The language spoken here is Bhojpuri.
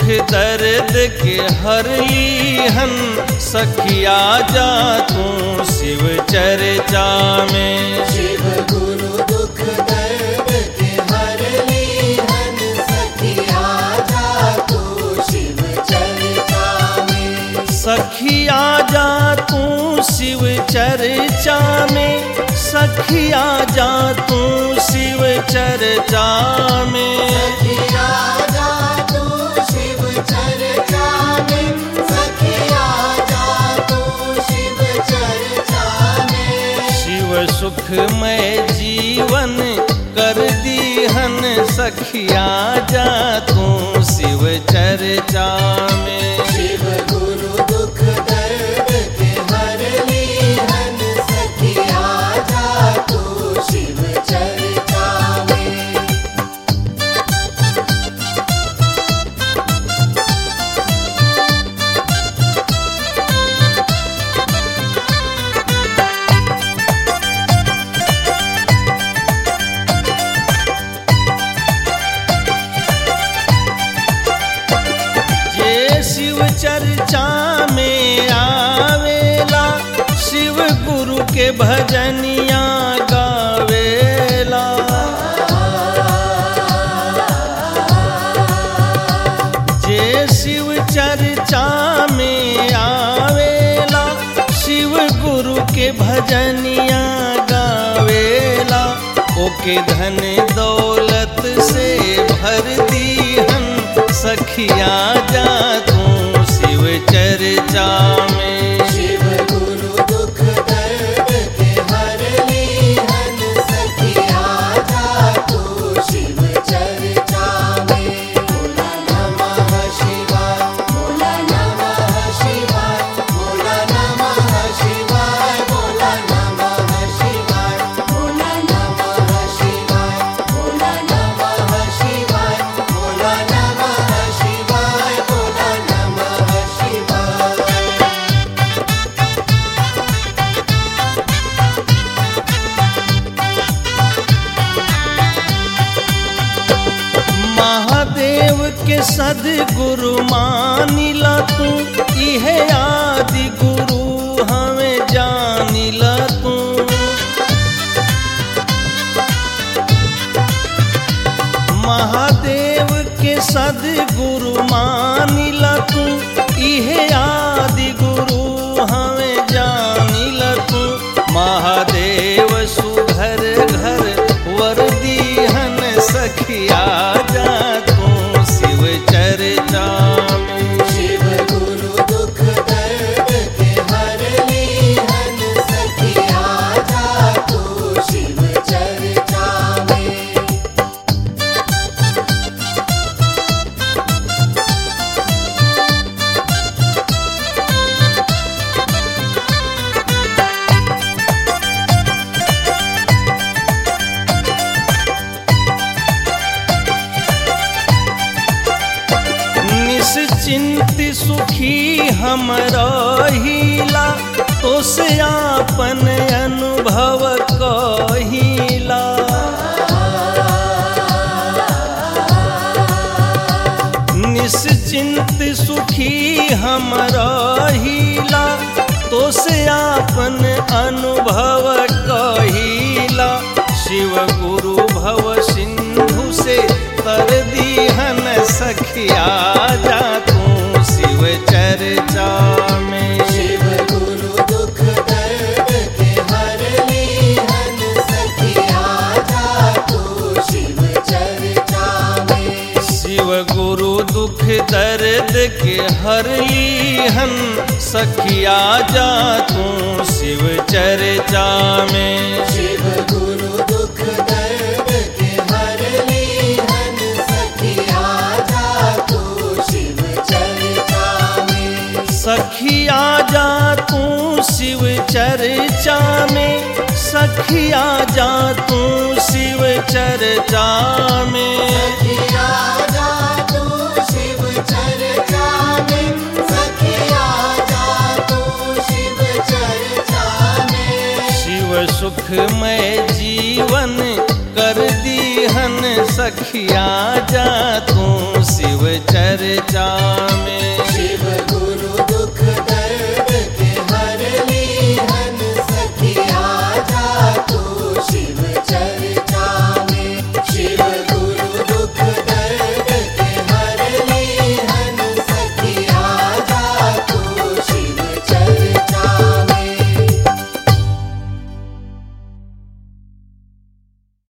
दर्द के हर लीहन सखिया जा तू शिव चर्चा में। शिव गुरु दुख दर्द के हर लीहन सखिया जा तू शिव चर्चा में। सखिया जा तू शिव चर्चा में, सखिया जा तू शिव चर्चा में। सखिया जा तू शिव चर्चा में, सखिया जा तू शिव चर्चा में। शिव सुखमय जीवन कर दीहन सखिया जा तू शिव चर्चा में। शिव गुरु दुख दर्द के हर लीहन सखिया जा तू शिव चर्चा में। जे शिव चर्चा में आवेला, शिव गुरु के भजनिया गावेला। जे शिव चर्चा में आवेला, शिव गुरु के भजनिया गावेला। ओके धन दौलत से भर दीहन सखिया जा तू शिव चर्चा में। शिव गुरु दुख दर्द के हर लीहन सखिया जा तू शिव चर्चा में। बोला नमः शिवाय, बोला नमः शिवाय, बोला नमः शिवाय, बोला नमः शिवाय, बोला नमः शिवाय, बोला नमः शिवाय, बोला नमः शिवाय, बोला नमः शिवाय। महादेव के सद्गुरु मानिला तू, इहे आदि गुरु हमें जानिला तू। महादेव के सद्गुरु मानिला तू, इहे आदि गुरु हमें जानिला तू। महादेव सुघर घर वर दीहन सखिया जा तू शिव चर्चा में। शिव गुरु दुख दर्द के हर लीहन सखिया जा तू शिव चर्चा में। निश्चिंत सुखी हम रहिला, तो से आपन अनुभव कहिला। निश्चिंत सुखी हम रहिला, तो से आपन अनुभव कहिला। शिव गुरु भव सिंधु से तर दीहन सखिया जा तू शिव चर्चा में। शिव गुरु दुख दर्द के हर लीहन सखिया जा तू शिव चर्चा में। शिव गुरु दुख दर्द के हर लीहन सखिया जा तू शिव चर्चा में। शिव गुरु दुख दर्द के हर लीहन सखिया जा तू शिव चर्चा में। सखिया जा तू शिव चर्चा में, सखिया जा तू शिव चर्चा में। सखिया जा तू शिव चर्चा में, सखिया जा तू शिव चर्चा में। शिव सुखमय जीवन कर दीहन सखिया जा तू शिव शिव चर्चा